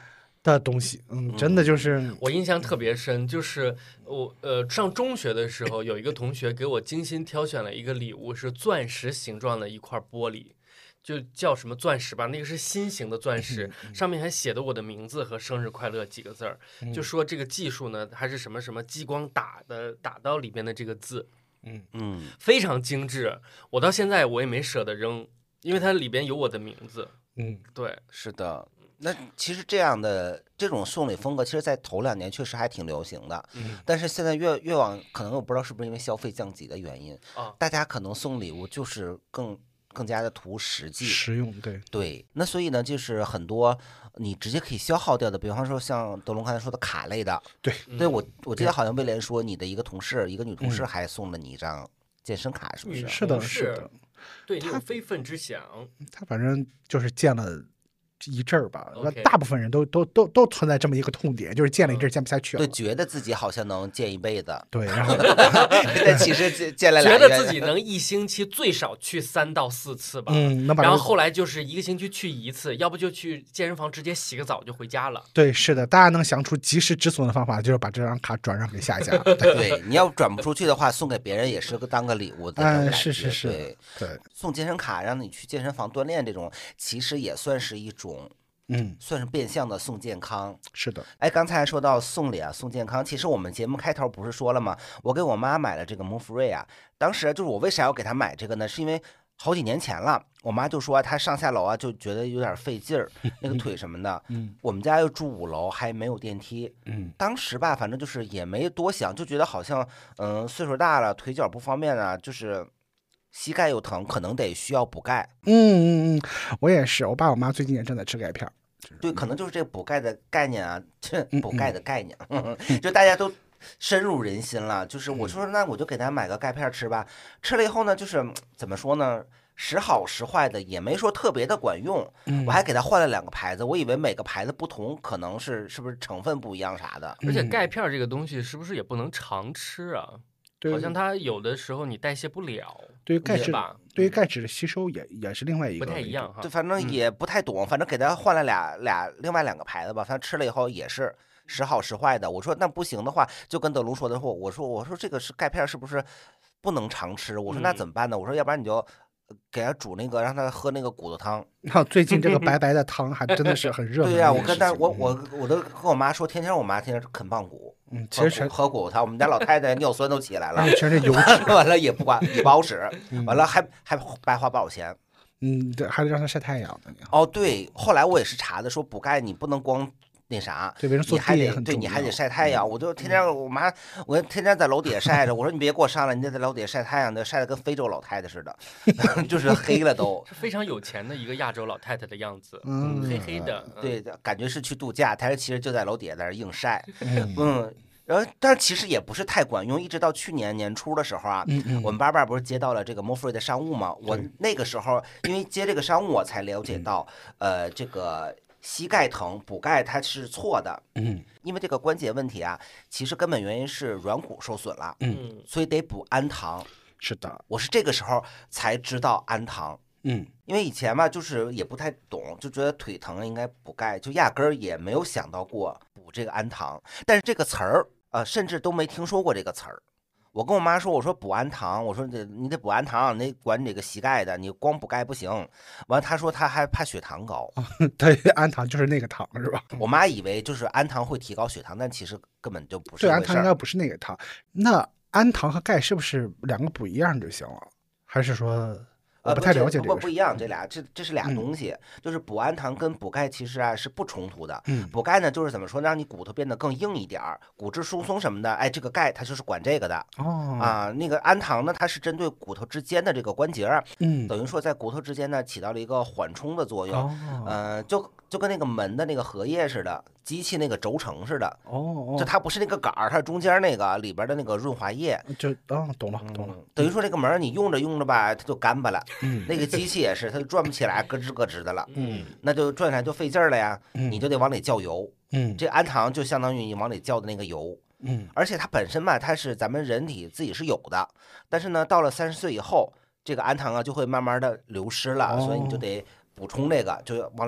的东西，真的就是我印象特别深，就是我上中学的时候，有一个同学给我精心挑选了一个礼物，是钻石形状的一块玻璃，就叫什么钻石吧，那个是心形的钻石，上面还写的我的名字和生日快乐几个字儿，就说这个技术呢还是什么什么激光打到里面的这个字，非常精致，我到现在我也没舍得扔，因为它里边有我的名字。对， 是的。那其实这样的这种送礼风格，其实在头2年确实还挺流行的，但是现在越往，可能我不知道是不是因为消费降级的原因，大家可能送礼物就是更加的图实际实用， 对。那所以呢，就是很多你直接可以消耗掉的，比方说像德龙刚才说的卡类的，对，我记得好像威廉说你的一个同事，一个女同事还送了你一张健身卡，是不是？ 是的， 对你有非分之想。 他反正就是见了一阵儿吧， Okay 大部分人都存在这么一个痛点，就是见了一阵儿见不下去了。 对，觉得自己好像能见一辈子， 对，然后但其实见了觉得自己能一星期最少去3到4次吧，然后后来就是一个星期去1次，要不就去健身房直接洗个澡就回家了。 对，是的，大家能想出及时止损的方法，就是把这张卡转让给下家。 对，你要转不出去的话，送给别人也是当个礼物的。 是，对， 送健身卡让你去健身房锻炼，这种其实也算是一种。算是变相的送健康。 是的， 哎，刚才说到送礼啊，送健康，其实我们节目开头不是说了吗？我给我妈买了这个 MoveFree 啊，当时就是我为啥要给她买这个呢？是因为好几年前了，我妈就说她上下楼啊就觉得有点费劲儿，那个腿什么的。我们家又住5楼，还没有电梯。当时吧，反正就是也没多想，就觉得好像岁数大了，腿脚不方便啊，就是膝盖又疼，可能得需要补钙。 我也是，我爸我妈最近也正在吃钙片。 对，可能就是这个补钙的概念啊，补钙的概念，就大家都深入人心了。就是我说那我就给他买个钙片吃吧，吃了以后呢，就是怎么说呢，时好时坏的，也没说特别的管用。我还给他换了2个牌子，我以为每个牌子不同，可能是不是成分不一样啥的。 而且钙片这个东西是不是也不能常吃啊？好像它有的时候你代谢不了。 对于钙质，对于钙质的吸收也是另外一个不太一样哈。 对，反正也不太懂，反正给他换了另外2个牌子吧，反正吃了以后也是时好时坏的。我说那不行的话，就跟德龙说的说，我说这个是钙片是不是不能常吃？我说那怎么办呢？我说要不然你就给他煮那个，让他喝那个骨头汤。 最近这个白白的汤还真的是很热门。 对呀，我都跟我妈说，我妈天天啃棒骨。 其实喝骨头汤，我们家老太太尿酸都起来了， 全是油脂， 完了也不好使，完了还白花不少钱。 对，还得让它晒太阳的。 哦，对，后来我也是查的，说补钙你不能光那啥， 对， 你还得晒太阳。我就天天我天天在楼底下晒着，我说你别给我上来，你得在楼底下晒太阳，晒得跟非洲老太太似的，就是黑了都。 是非常有钱的一个亚洲老太太的样子，黑黑的。 对，感觉是去度假，但是其实就在楼底下在那硬晒。然后，但是其实也不是太管用，一直到去年年初的时候啊，我们爸不是接到了这个 MoveFree 的商务嘛？我那个时候因为接这个商务，我才了解到，这个膝盖疼补钙它是错的，因为这个关节问题啊，其实根本原因是软骨受损了，所以得补氨糖。 是的， 我是这个时候才知道氨糖。因为以前吧，就是也不太懂，就觉得腿疼应该补钙，就压根儿也没有想到过补这个氨糖。但是这个词儿，甚至都没听说过这个词儿。我跟我妈说，我说补氨糖，我说你得补氨糖，你得管你这个膝盖的，你光补钙不行。完了，她说她还怕血糖高。 对，氨糖就是那个糖是吧？ 我妈以为就是氨糖会提高血糖，但其实根本就不是。 对，氨糖应该不是那个糖。那氨糖和钙是不是2个补一样就行了？还是说？我不太了解这个。 不一样，这俩这是俩东西，就是补氨糖跟补钙其实啊是不冲突的。补钙呢就是怎么说，让你骨头变得更硬一点，骨质疏松什么的。哎，这个钙它就是管这个的。那个氨糖呢，它是针对骨头之间的这个关节，等于说在骨头之间呢起到了一个缓冲的作用。就跟那个门的那个荷叶似的，机器那个轴承似的。就它不是那个杆儿，它是中间那个里边的那个润滑液。 懂了。 等于说这个门你用着吧，它就干巴了。那个机器也是，它就转不起来，咯吱咯吱的了。那就转起来就费劲儿了呀。你就得往里浇油。这氨糖就相当于你往里浇的那个油。而且它本身吧，它是咱们人体自己是有的，但是呢，到了30岁以后，这个氨糖啊就会慢慢的流失了，所以你就得补充这个，就往里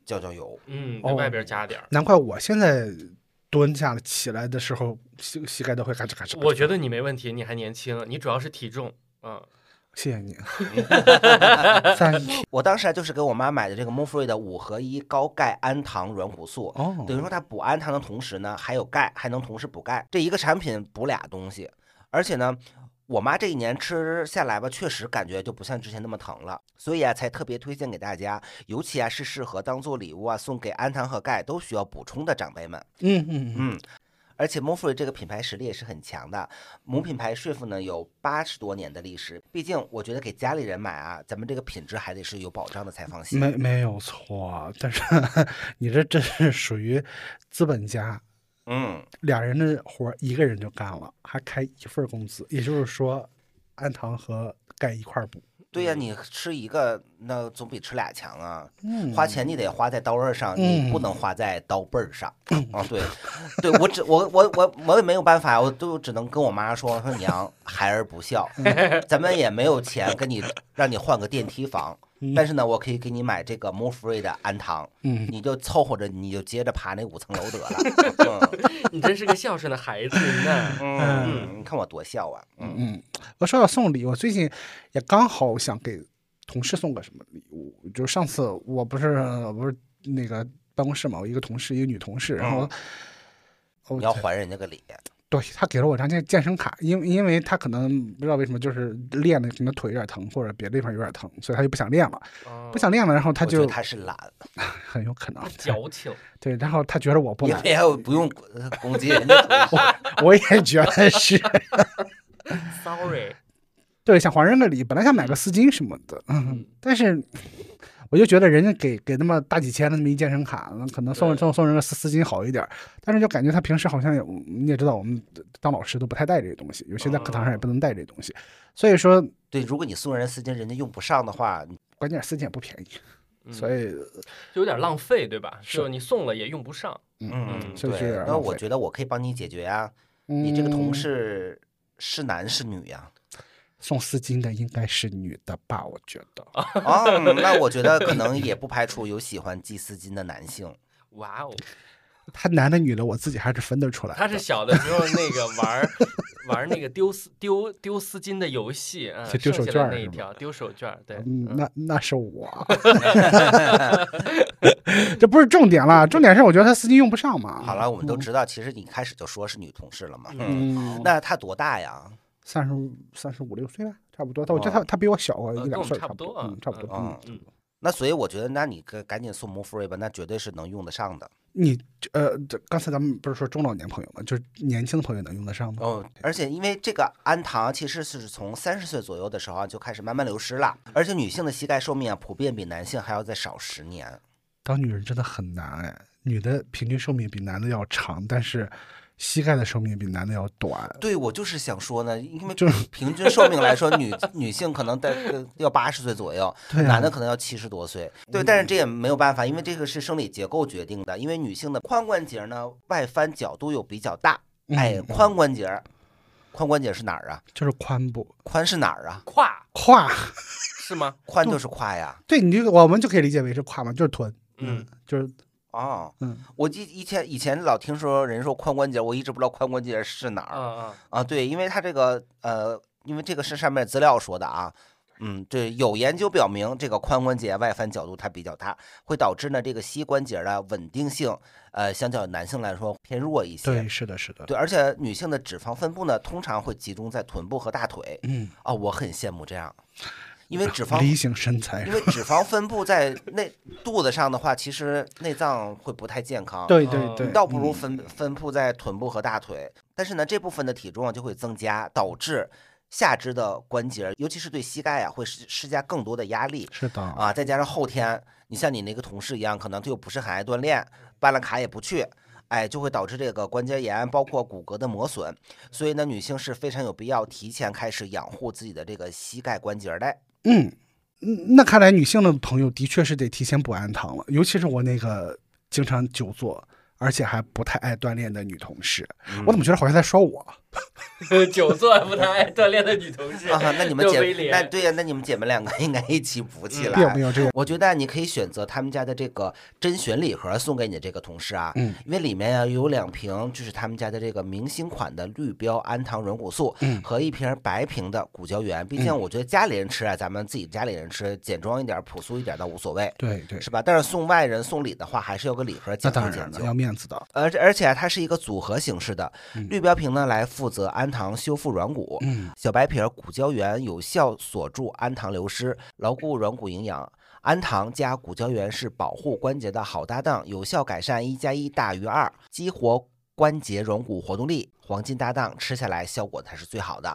浇油。 在外边加点儿。 难怪我现在蹲下了起来的时候，膝盖都会嘎吱嘎吱。 我觉得你没问题，你还年轻，你主要是体重。 谢谢你。 我当时就是给我妈买的这个 Movefree 的5合1高钙氨糖软骨素，等于说它补氨糖的同时呢，还有钙，还能同时补钙。这一个产品补俩东西，而且呢，我妈这一年吃下来吧，确实感觉就不像之前那么疼了，所以才特别推荐给大家，尤其是适合当做礼物送给氨糖和钙都需要补充的长辈们。而且 Movefree 这个品牌实力也是很强的，母品牌说服呢有80多年的历史。毕竟我觉得给家里人买咱们这个品质还得是有保障的才放心。 没有错，但是你这是属于资本家，俩人的活一个人就干了，还开1份工资，也就是说，氨糖和钙一块补。 对呀，你吃一个那总比吃俩强啊！花钱你得花在刀刃上，你不能花在刀背上。对，我也没有办法，我都只能跟我妈说娘，孩儿不孝，咱们也没有钱让你换个电梯房。但是呢，我可以给你买这个 Movefree 的氨糖，你就凑合着，你就接着爬那5层楼得了。 你真是个孝顺的孩子呢。 你看我多孝啊。 我说要送礼，我最近也刚好想给同事送个什么礼物，就是上次我不是那个办公室嘛，我一个女同事，然后你要还人家个礼。 对，他给了我张健身卡，因为他可能不知道为什么，就是练的可能腿有点疼，或者别的地方有点疼，所以他就不想练了，然后他就他是懒， 很有可能矫情。 对，然后他觉得我不懒， 也不用攻击人家我也觉得是。 Sorry。 对，想还人个礼，本来想买个丝巾什么的，但是我就觉得人家给那么大几千的那么一健身卡，可能送人个丝巾好一点，但是就感觉他平时好像你也知道，我们当老师都不太带这些东西，有些在课堂上也不能带这些东西，所以说对，如果你送人丝巾，人家用不上的话， 关键丝巾也不便宜，所以就有点浪费，对吧？就你送了也用不上。 对。 那我觉得我可以帮你解决呀。你这个同事是男是女呀？ 送丝巾的应该是女的吧，我觉得。 那我觉得可能也不排除有喜欢系丝巾的男性。 哇哦， 他男的女的我自己还是分得出来的。 他是小的时候那个玩那个丢丝巾的游戏啊， 丢手绢那一条丢手绢，对。 那是我。这不是重点了，重点是我觉得他丝巾用不上嘛。 好了，我们都知道，其实你开始就说是女同事了嘛。那他多大呀 ？35、6岁吧，差不多。我觉得他比我小个1、2岁， 差不多。 差不多。 那所以我觉得，那你赶紧送 Movefree 吧，那绝对是能用得上的。 你刚才咱们不是说中老年朋友吗？就是年轻的朋友能用得上吗？ 而且因为这个氨糖其实是从30岁左右的时候就开始慢慢流失了，而且女性的膝盖寿命普遍比男性还要再少10年。 当女人真的很难女的平均寿命比男的要长，但是膝盖的寿命比男的要短。 对，我就是想说呢，因为就是平均寿命来说，女性可能要80岁左右，男的可能要70多岁。对，但是这也没有办法，因为这个是生理结构决定的。因为女性的髋关节呢，外翻角度又比较大。髋关节是哪儿啊？ 就是髋部。 髋是哪儿啊？ 胯是吗？ 髋就是胯呀。 对，我们就可以理解为是胯嘛，就是臀。就是我以前老听说人说髋关节，我一直不知道髋关节是哪儿。对，因为它这个因为这个是上面资料说的啊。对，有研究表明，这个髋关节外翻角度它比较大，会导致呢这个膝关节的稳定性，相较男性来说偏弱一些。 对，是的。 对，而且女性的脂肪分布呢，通常会集中在臀部和大腿。我很羡慕这样。因为脂肪梨形身材， 因为脂肪分布在肚子上的话，其实内脏会不太健康。 对， 倒不如分布在臀部和大腿。但是呢，这部分的体重就会增加，导致下肢的关节，尤其是对膝盖会施加更多的压力。 是的再加上后天，你像你那个同事一样，可能他又不是很爱锻炼，办了卡也不去。就会导致这个关节炎，包括骨骼的磨损。所以呢，女性是非常有必要提前开始养护自己的这个膝盖关节的。 那看来女性的朋友的确是得提前补氨糖了，尤其是我那个经常久坐而且还不太爱锻炼的女同事。我怎么觉得好像在说我？ 久坐不太爱锻炼的女同事啊，那你们威廉那对呀，那你们姐妹两个应该一起补起来。 并没有这样。 我觉得你可以选择他们家的这个甄选礼盒送给你这个同事啊，因为里面呀有2瓶就是他们家的这个明星款的绿标氨糖软骨素，和1瓶白瓶的骨胶原。毕竟我觉得家里人吃啊，咱们自己家里人吃简装一点、朴素一点倒无所谓， 对对， 是吧？但是送外人送礼的话，还是有个礼盒那讲究当然了， 讲究。 要面子的。 而且它是一个组合形式的，绿标瓶呢来负责氨糖修复软骨，小白瓶骨胶原有效锁住氨糖流失，牢固软骨营养。氨糖加骨胶原是保护关节的好搭档，有效改善1+1大于2，激活关节软骨活动力，黄金搭档，吃下来效果才是最好的。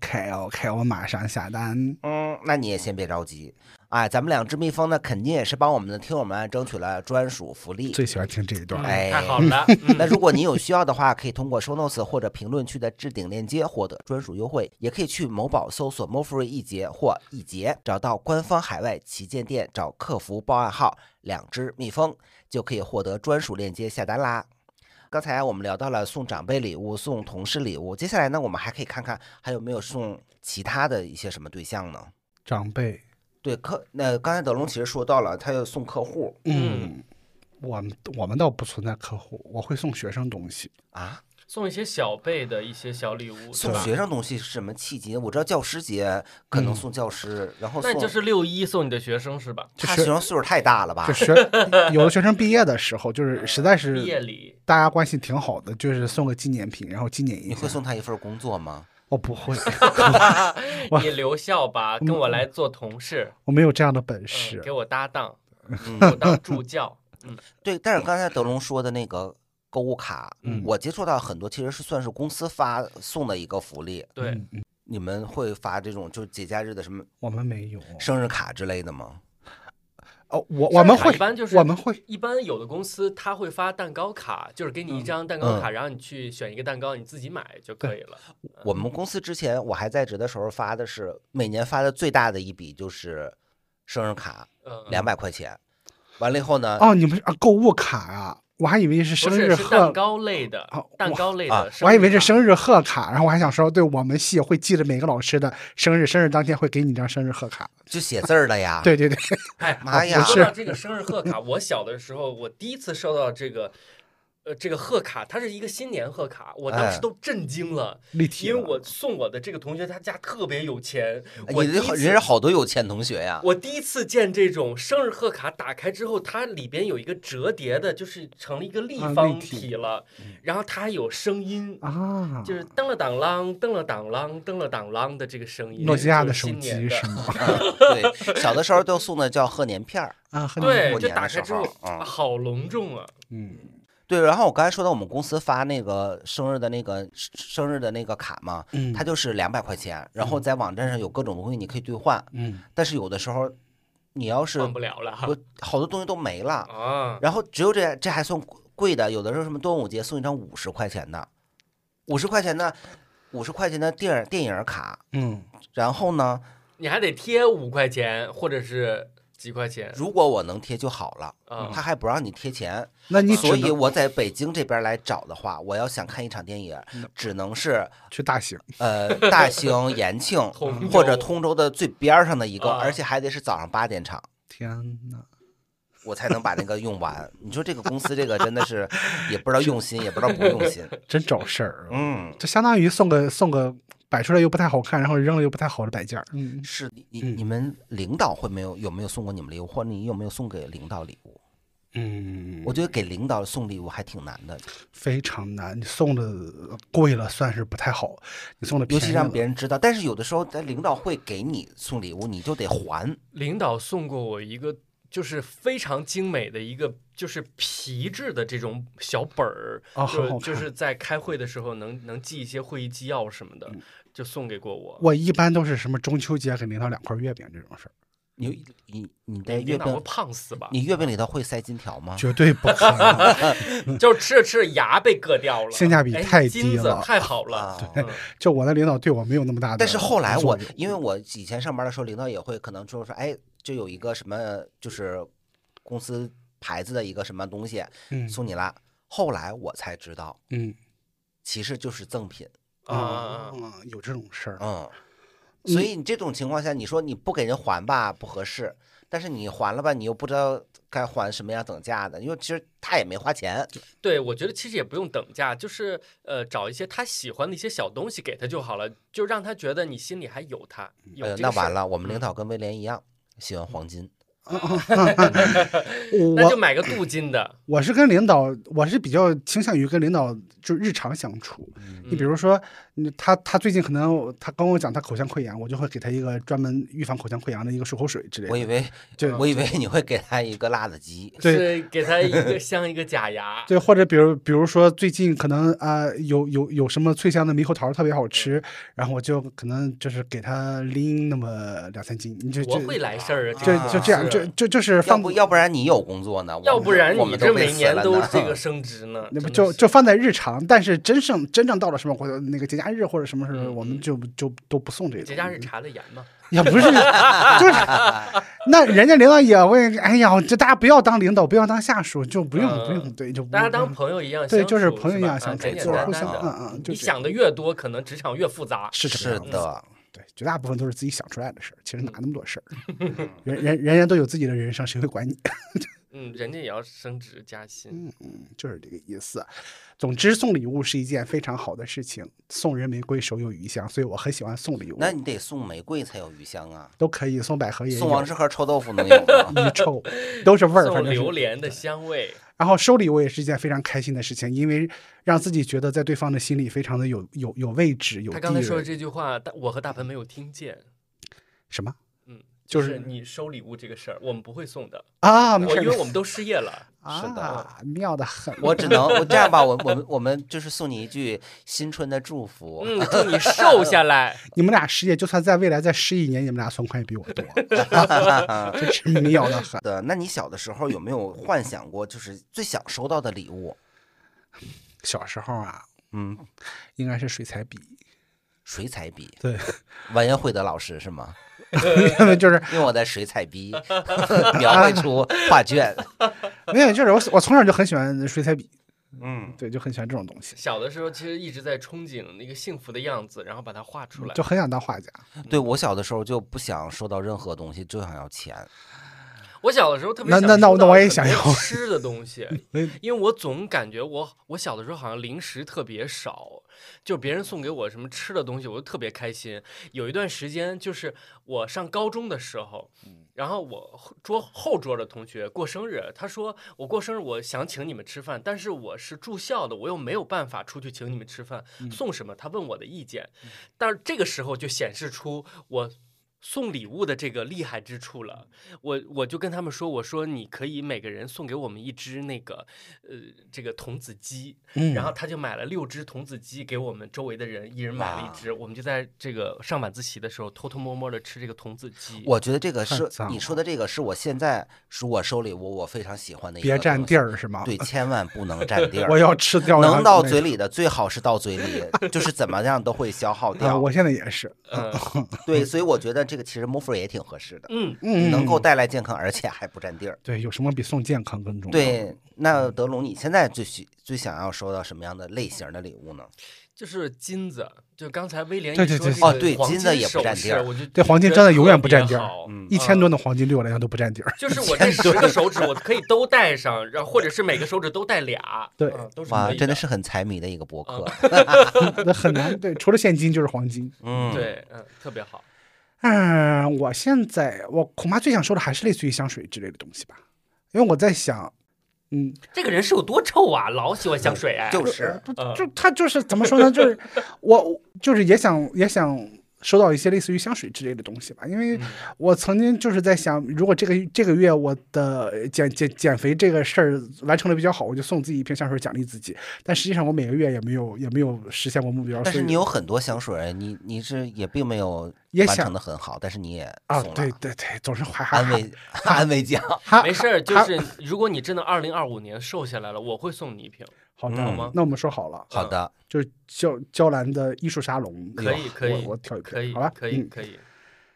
OK， 我马上下单。 那你也先别着急，哎，咱们2只蜜蜂呢，肯定也是帮我们的听友们争取了专属福利。 最喜欢听这一段。 哎， 太好了。 那如果你有需要的话，可以通过 show notes 或者评论区的置顶链接获得专属优惠，也可以去某宝搜索 MoreFree 一节或一节，找到官方海外旗舰店，找客服报暗号2只蜜蜂，就可以获得专属链接下单啦。刚才我们聊到了送长辈礼物、送同事礼物，接下来呢，我们还可以看看还有没有送其他的一些什么对象呢？ 长辈， 对，那刚才德龙其实说到了，他要送客户。 我们倒不存在客户，我会送学生东西啊。 送一些小辈的一些小礼物， 送学生东西是什么契机？我知道教师节可能送教师，然后那就是6·1送你的学生是吧？ 他学生岁数太大了吧？ 有的学生毕业的时候，就是实在是毕业礼， 大家关系挺好的，就是送个纪念品，然后纪念一下。 你会送他一份工作吗？ 我不会， 你留校吧，跟我来做同事。 我没有这样的本事。 给我搭档，给我当助教。 对，但是刚才德龙说的那个购物卡，我接触到很多，其实是算是公司送的一个福利。 对， 你们会发这种就是节假日的什么？ 我们没有生日卡之类的吗？ 我们会， 一般就是我们会， 一般有的公司他会发蛋糕卡，就是给你一张蛋糕卡，然后你去选一个蛋糕，你自己买就可以了。 我们公司之前我还在职的时候发的是每年发的最大的一笔就是生日卡，200块钱。完了以后呢？ 你们购物卡啊？我还以为是生日贺蛋糕类的，蛋糕类的， 我还以为是生日贺卡，然后我还想说，对我们系会记着每个老师的生日当天会给你一张生日贺卡， 就写字儿的呀。 对， 哎妈呀！ 说到这个生日贺卡，我小的时候我第一次收到这个贺卡，它是一个新年贺卡，我当时都震惊了， 立体， 因为我送我的这个同学他家特别有钱， 人家好多有钱同学呀。 我第一次见这种生日贺卡，打开之后它里边有一个折叠的，就是成了一个立方体了，然后它还有声音啊， 就是噔了当啷，噔了当啷，噔了当啷的这个声音。 诺基亚的手机是吗？ 对，小的时候都送的叫贺年片儿啊， 对，就打开之后好隆重啊， 对，然后我刚才说到我们公司发那个生日的那个卡嘛，它就是200块钱，然后在网站上有各种东西你可以兑换，但是有的时候你要是换不了了， 好多东西都没了啊，然后只有这还算贵的，有的时候什么端午节送一张50块钱的，50块钱的电影卡，然后呢， 你还得贴5块钱或者是几块钱， 如果我能贴就好了，他还不让你贴钱，所以我在北京这边来找的话，我要想看一场电影，只能是去大兴， 大兴、延庆或者通州的最边上的一个，而且还得是早上8点场。 天哪！ 我才能把那个用完。你说这个公司这个真的是也不知道用心，也不知道不用心， 真找事儿。就相当于送个摆出来又不太好看，然后扔了又不太好的摆件。 是你们领导有没有送过你们礼物，或者你有没有送给领导礼物？我觉得给领导送礼物还挺难的， 非常难。你送的贵了算是不太好，你送的便宜了， 尤其让别人知道。但是有的时候，领导会给你送礼物，你就得还。 领导送过我一个。就是非常精美的一个，就是皮质的这种小本儿，就是在开会的时候能记一些会议纪要什么的，就送给过我。 我一般都是什么中秋节给领导2块月饼这种事儿。 你的月饼会胖死吧？ 你月饼里头会塞金条吗？ 绝对不可能， 就吃着牙被割掉了， 性价比太低了，太好了。 对，就我的领导对我没有那么大的。 但是后来因为我以前上班的时候，领导也会可能说，哎。就有一个什么，就是公司牌子的一个什么东西，送你了。后来我才知道，其实就是赠品啊， 有这种事儿。 所以你这种情况下，你说你不给人还吧不合适，但是你还了吧，你又不知道该还什么样等价的，因为其实他也没花钱。 对，我觉得其实也不用等价，就是找一些他喜欢的一些小东西给他就好了，就让他觉得你心里还有他。有这个事儿那完了，我们领导跟威廉一样，喜欢黄金。 那就买个镀金的。 我是跟领导，我是比较倾向于跟领导就日常相处。你比如说，他最近可能他跟我讲他口腔溃疡，我就会给他一个专门预防口腔溃疡的一个漱口水之类的。我以为你会给他一个辣子鸡， 是给他一个像一个假牙。 对，或者比如说最近可能有什么脆香的猕猴桃特别好吃，然后我就可能就是给他拎那么2-3斤。 我会来事儿啊， 就这样。就是要不然你有工作呢， 要不然你这每年都这个升职呢， 那不就放在日常，但是真正到了什么或者那个节假日或者什么时候，我们就都不送这个。 节假日查的严吗？ 也不是，就是那人家领导也会，哎呀，这大家不要当领导，不要当下属，就不用，对，就大家当朋友一样， 对，就是朋友一样相处， 就是互相， 你想的越多，可能职场越复杂。 是的。 对，绝大部分都是自己想出来的事儿，其实哪那么多事儿？人家都有自己的人生，谁会管你？ 人家也要升职加薪。 就是这个意思。总之，送礼物是一件非常好的事情。送人玫瑰，手有余香，所以我很喜欢送礼物。 那你得送玫瑰才有余香啊， 都可以送百合也有， 送王致和臭豆腐能有吗？ 一臭都是味儿， 送榴莲的香味。 然后收礼物也是一件非常开心的事情，因为让自己觉得在对方的心里非常的有位置，有地位。 他刚才说的这句话，我和大鹏没有听见。 什么？ 就是你收礼物这个事儿，我们不会送的啊， 因为我们都失业了。 是的， 妙得很。 我这样吧，我们就是送你一句新春的祝福， 祝你瘦下来。 你们俩失业，就算在未来再失一年，你们俩存款也比我多，这是妙得很。 的，那你小的时候有没有幻想过，就是最想收到的礼物？ 小时候啊，应该是水彩笔。 水彩笔， 对， 完颜慧德老师是吗？ 就是用我的水彩笔描绘出画卷。 没有，就是我从小就很喜欢水彩笔。对，就很喜欢这种东西。 小的时候其实一直在憧憬那个幸福的样子，然后把它画出来， 就很想当画家。 对，我小的时候就不想收到任何东西，就想要钱。 我小的时候特别想那我也想要吃的东西，因为我总感觉我小的时候好像零食特别少，就别人送给我什么吃的东西，我就特别开心。有一段时间就是我上高中的时候，然后我后桌的同学过生日，他说我过生日我想请你们吃饭，但是我是住校的，我又没有办法出去请你们吃饭，送什么？他问我的意见，但是这个时候就显示出我送礼物的这个厉害之处了。我就跟他们说，我说你可以每个人送给我们一只那个这个童子鸡，然后他就买了6只童子鸡给我们周围的人，一人买了1只，我们就在这个上晚自习的时候偷偷摸摸的吃这个童子鸡。 我觉得这个是你说的，这个是我现在如果收礼物我非常喜欢的一个。 别占地儿是吗？ 对，千万不能占地儿。 我要吃掉， 能到嘴里的最好是到嘴里，就是怎么样都会消耗掉。 我现在也是。 对，所以我觉得这个其实 Mofra 也挺合适的，能够带来健康，而且还不占地儿。 对，有什么比送健康更重要？ 对，那德龙，你现在最想要收到什么样的类型的礼物呢？ 就是金子，就刚才威廉对金子也不占地儿， 我就对黄金真的永远不占地儿，1000吨的黄金对我来讲都不占地儿。 就是我这10个手指我可以都戴上，然后或者是每个手指都戴俩。 对， 都是哇，真的是很财迷的一个博客。 那很难，对，除了现金就是黄金。 对，特别好。 我现在恐怕最想收的还是类似于香水之类的东西吧，因为我在想。 这个人是有多臭啊，老喜欢香水哎。 就是就他就是怎么说呢，就是我就是也想收到一些类似于香水之类的东西吧，因为我曾经就是在想，如果这个月我的减肥这个事儿完成的比较好，我就送自己一瓶香水奖励自己。但实际上我每个月也没有实现过目标。 但是你有很多香水，你是也并没有完成的很好，但是你也送了。 对，总是安慰奖。 没事，就是如果你真的2025年瘦下来了，我会送你一瓶。 好的吗？那我们说好了。 好的， 就是娇兰的艺术沙龙。 可以， 我挑一瓶。 可以， 好吧， 可以。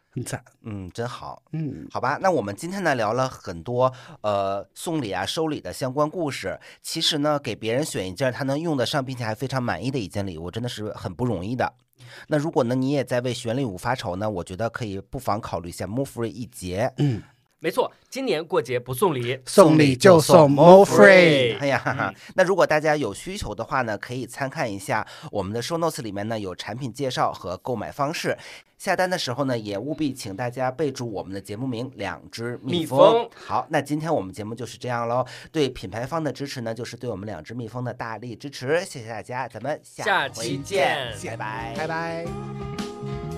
很赞。 真好。 嗯， 好吧，那我们今天呢聊了很多送礼啊、收礼的相关故事。其实呢，给别人选一件他能用得上并且还非常满意的一件礼物，真的是很不容易的。那如果呢你也在为选礼物发愁呢，我觉得可以不妨考虑一下 Mofree 一节。 没错，今年过节不送礼， 送礼就送 Mofree。 哎呀，那如果大家有需求的话呢，可以参看一下我们的 show notes 里面呢有产品介绍和购买方式。下单的时候呢，也务必请大家备注我们的节目名2只蜜蜂。好，那今天我们节目就是这样喽。对品牌方的支持呢，就是对我们2只蜜蜂的大力支持。谢谢大家，咱们下期见， 拜拜， 拜拜。